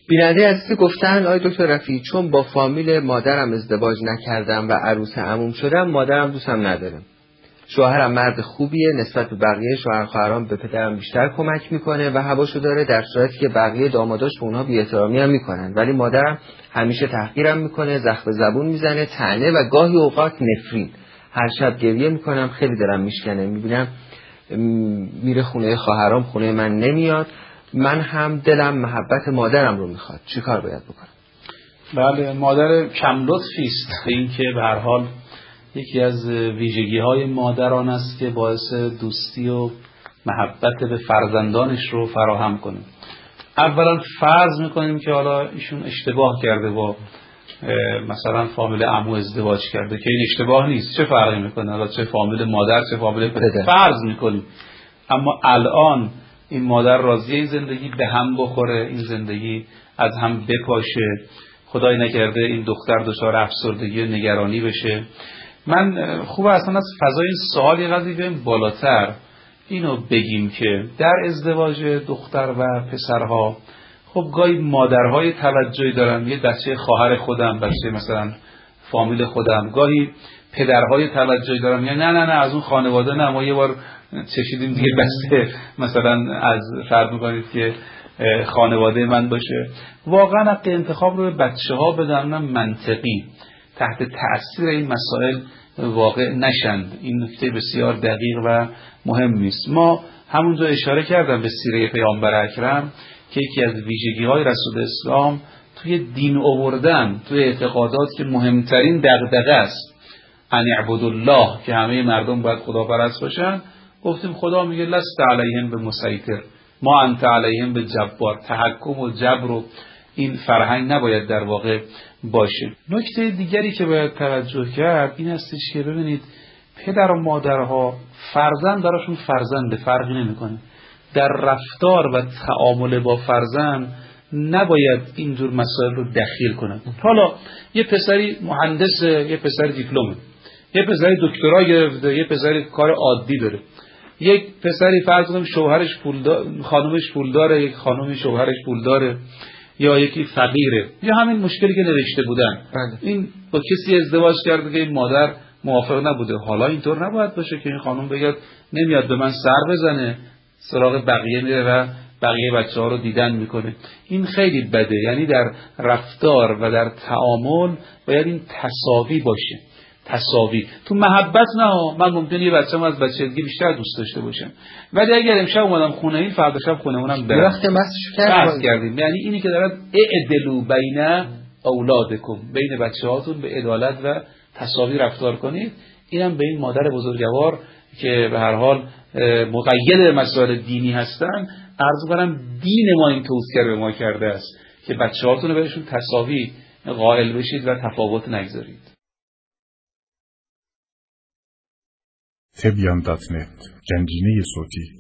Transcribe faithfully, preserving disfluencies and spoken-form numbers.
بیننده عزیز گفتن آقای دکتر رفیعی چون با فامیل مادرم ازدواج نکردم و عروس عموم شدم، مادرم دوستم نداره. شوهرم مرد خوبیه، نسبت به بقیه شوهر خواهرام به پدرم بیشتر کمک میکنه و هواشو داره، در صورتی که بقیه داماداش به اونها بی‌احترامی هم میکنن، ولی مادرم همیشه تحقیرم میکنه، زخم زبون میزنه، طعنه و گاهی اوقات نفرین. هر شب گریه میکنم، خیلی دلم میشکنه، میبینم میره خونه خواهرام، خونه من نمیاد. من هم دلم محبت مادرم رو میخواد. چیکار باید بکنم؟ بله، مادر کم لطفی است. این که به هر حال یکی از ویژگی‌های مادران است که باعث دوستی و محبت به فرزندانش رو فراهم کنه. اولا فرض میکنیم که حالا ایشون اشتباه کرده، با مثلا فامیل عمو ازدواج کرده، که این اشتباه نیست. چه فرقی میکنه حالا چه فامیل مادر چه فامیل پدر؟ فرض میکنیم. اما الان این مادر راضیه این زندگی به هم بخوره، این زندگی از هم بپاشه، خدای نکرده این دختر دچار افسردگی و نگرانی بشه. من خوبه اصلا از فضای این سوال یه قضیه بریم بالاتر، اینو بگیم که در ازدواج دختر و پسرها خب گاهی مادرهای توجهی دارن، یه بچه خواهر خودم، بچه مثلا فامیل خودم، گاهی پدرهای توجهی دارن، یعنی نه نه نه از اون خانواده نه، ما یه بار چشیدیم دیگه بسته، مثلا از فرض میکنید که خانواده من باشه. واقعا حق انتخاب رو به بچه ها بدن، منطقی، تحت تأثیر این مسائل واقع نشند. این نکته بسیار دقیق و مهمی است. ما همونجا اشاره کردم به سیره پیامبر اکرم که یکی از ویژگی‌های رسول اسلام توی دین آوردن، توی اعتقادات که مهمترین دغدغه است، ان اعبدوا الله، که همه مردم باید خداپرست باشن، گفتیم خدا میگه لست علیهم بمسیطر، ما انت علیهم بجبار. تحکم و جبر و این فرهنگ نباید در واقع باشه. نکته دیگری که باید توجه کرد این هستش که ببینید پدر و مادرها فرزند براشون فرزنده، فرقی نمیکنه. در رفتار و تعامل با فرزند نباید اینجور مسائل رو دخیل کنن. حالا یه پسری مهندسه، یه پسری دیپلمه، یه پسری دکترا گرفته، یه پسری کار عادی داره، یک پسری فرض کنیم شوهرش پولدار، خانومش پولداره، یک خانومی شوهرش پولداره، یا یکی فقیره، یا همین مشکلی که نوشته بودن. بله. این با کسی ازدواج کرده که این مادر موافق نبوده. حالا اینطور نباید باشه که این خانم بگه نمیاد به من سر بزنه، سراغ بقیه میره و بقیه بچه ها رو دیدن میکنه. این خیلی بده. یعنی در رفتار و در تعامل باید این تساوی باشه. تساوی تو محبت نه. من ممکنه یه بچه‌م از بچگی بیشتر دوست داشته باشم، ولی اگر امشب اومدم خونه این، فردا شب خونمونم برم. وقت مسش کردیم. یعنی اینی که دارد اعدلوا بین اولادکم، بین بچه‌هاتون به عدالت و تساوی رفتار کنید. اینم به این مادر بزرگوار که به هر حال مقید مسائل دینی هستن عرض کنم، دین ما این توصیه به ما کرده است که بچه‌هاتون رو بهشون تساوی قائل بشید و تفاوت نگذارید. تبیان دات نت، گنجینه صوتی.